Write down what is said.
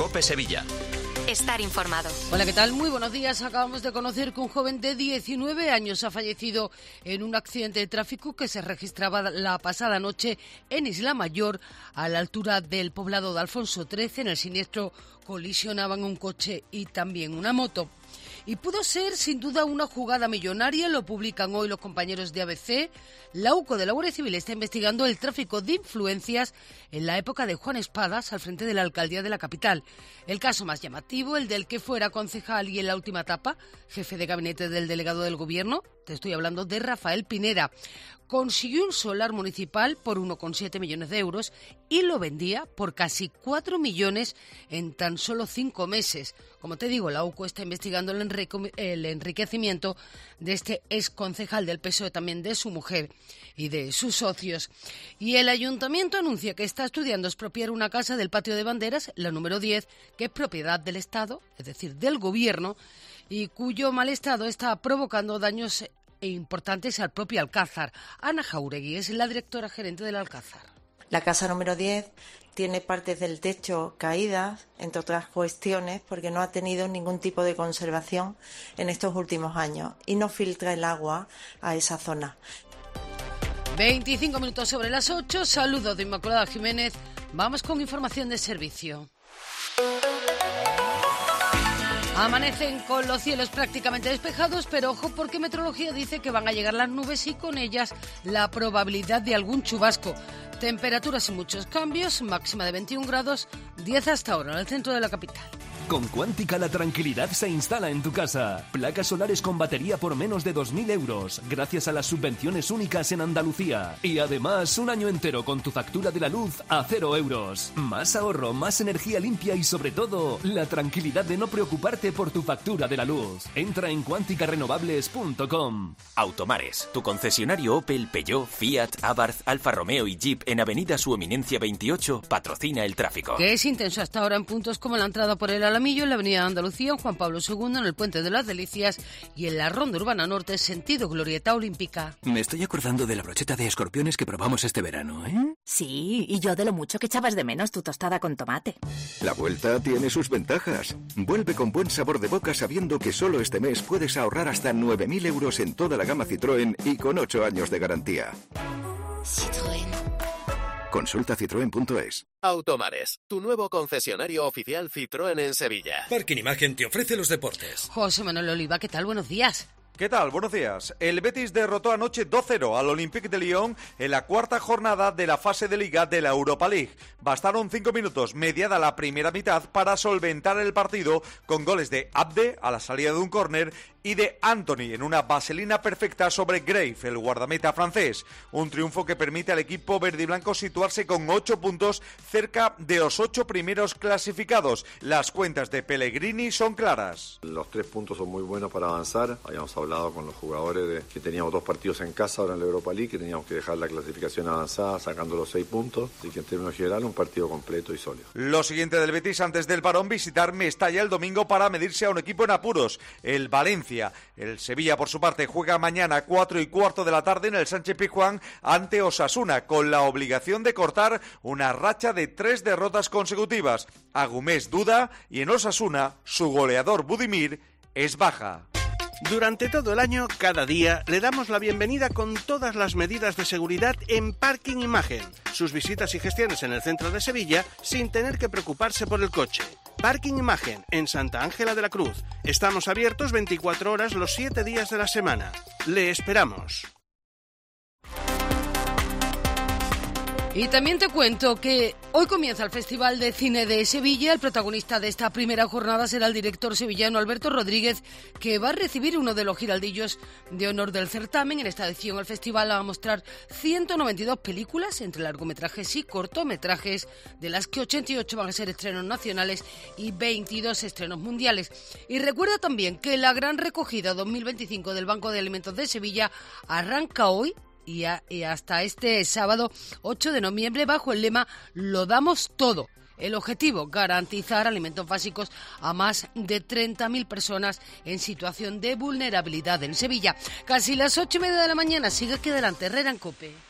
COPE Sevilla. Estar informado. Hola, ¿qué tal? Muy buenos días. Acabamos de conocer que un joven de 19 años ha fallecido en un accidente de tráfico que se registraba la pasada noche en Isla Mayor, a la altura del poblado de Alfonso XIII. En el siniestro colisionaban un coche y también una moto. Y pudo ser, sin duda, una jugada millonaria. Lo publican hoy los compañeros de ABC. La UCO de la Guardia Civil está investigando el tráfico de influencias en la época de Juan Espadas al frente de la alcaldía de la capital. El caso más llamativo, el del que fuera concejal y en la última etapa jefe de gabinete del delegado del gobierno, te estoy hablando de Rafael Pinera. Consiguió un solar municipal por 1,7 millones de euros y lo vendía por casi 4 millones en tan solo 5 meses. Como te digo, la UCO está investigando el enriquecimiento de este exconcejal del PSOE, también de su mujer y de sus socios. Y el ayuntamiento anuncia que está estudiando expropiar una casa del Patio de Banderas, la número 10, que es propiedad del Estado, es decir, del Gobierno, y cuyo mal estado está provocando daños importantes al propio Alcázar. Ana Jauregui es la directora gerente del Alcázar. La casa número 10 tiene partes del techo caídas, entre otras cuestiones, porque no ha tenido ningún tipo de conservación en estos últimos años y no filtra el agua a esa zona. 25 minutos sobre las 8. Saludos de Inmaculada Jiménez. Vamos con información de servicio. Amanecen con los cielos prácticamente despejados, pero ojo porque Meteorología dice que van a llegar las nubes y con ellas la probabilidad de algún chubasco. Temperaturas sin muchos cambios, máxima de 21 grados, 10 hasta ahora en el centro de la capital. Con Quántica la tranquilidad se instala en tu casa. Placas solares con batería por menos de 2.000 euros, gracias a las subvenciones únicas en Andalucía. Y además, un año entero con tu factura de la luz a 0 euros. Más ahorro, más energía limpia y, sobre todo, la tranquilidad de no preocuparte por tu factura de la luz. Entra en quanticarenovables.com. Automares, tu concesionario Opel, Peugeot, Fiat, Abarth, Alfa Romeo y Jeep en Avenida Su Eminencia 28 patrocina el tráfico. Que es intenso hasta ahora en puntos como la entrada por el Alamillo, en la Avenida Andalucía, en Juan Pablo II, en el Puente de las Delicias y en la Ronda Urbana Norte, sentido Glorieta Olímpica. Me estoy acordando de la brocheta de escorpiones que probamos este verano, ¿eh? Sí, y yo de lo mucho que echabas de menos tu tostada con tomate. La vuelta tiene sus ventajas. Vuelve con buen sabor de boca sabiendo que solo este mes puedes ahorrar hasta 9.000 euros en toda la gama Citroën y con 8 años de garantía. Citroën. Consulta citroen.es. Automares, tu nuevo concesionario oficial Citroën en Sevilla. Parking Imagen te ofrece los deportes. José Manuel Oliva, ¿qué tal? Buenos días. ¿Qué tal? Buenos días. El Betis derrotó anoche 2-0 al Olympique de Lyon en la cuarta jornada de la fase de Liga de la Europa League. Bastaron 5 minutos, mediada la primera mitad, para solventar el partido con goles de Abde a la salida de un córner y de Anthony en una vaselina perfecta sobre Grave, el guardameta francés. Un triunfo que permite al equipo verde y blanco situarse con 8 puntos cerca de los 8 primeros clasificados. Las cuentas de Pellegrini son claras. Los 3 puntos son muy buenos para avanzar. Habíamos hablado con los jugadores de que teníamos 2 partidos en casa ahora en la Europa League, que teníamos que dejar la clasificación avanzada sacando los 6 puntos. Así que en términos generales un partido completo y sólido. Lo siguiente del Betis antes del parón, visitar Mestalla el domingo para medirse a un equipo en apuros, el Valencia. El Sevilla, por su parte, juega mañana a 4:15 de la tarde en el Sánchez-Pizjuán ante Osasuna, con la obligación de cortar una racha de 3 derrotas consecutivas. Agumés duda y en Osasuna su goleador Budimir es baja. Durante todo el año, cada día, le damos la bienvenida con todas las medidas de seguridad en Parking Imagen. Sus visitas y gestiones en el centro de Sevilla sin tener que preocuparse por el coche. Parking Imagen, en Santa Ángela de la Cruz. Estamos abiertos 24 horas los 7 días de la semana. Le esperamos. Y también te cuento que hoy comienza el Festival de Cine de Sevilla. El protagonista de esta primera jornada será el director sevillano Alberto Rodríguez, que va a recibir uno de los giraldillos de honor del certamen. En esta edición el festival va a mostrar 192 películas, entre largometrajes y cortometrajes, de las que 88 van a ser estrenos nacionales y 22 estrenos mundiales. Y recuerda también que la gran recogida 2025 del Banco de Alimentos de Sevilla arranca hoy y hasta este sábado 8 de noviembre bajo el lema Lo damos todo. El objetivo, garantizar alimentos básicos a más de 30.000 personas en situación de vulnerabilidad en Sevilla. Casi las 8:30 de la mañana, sigue aquí adelante Herrera en COPE.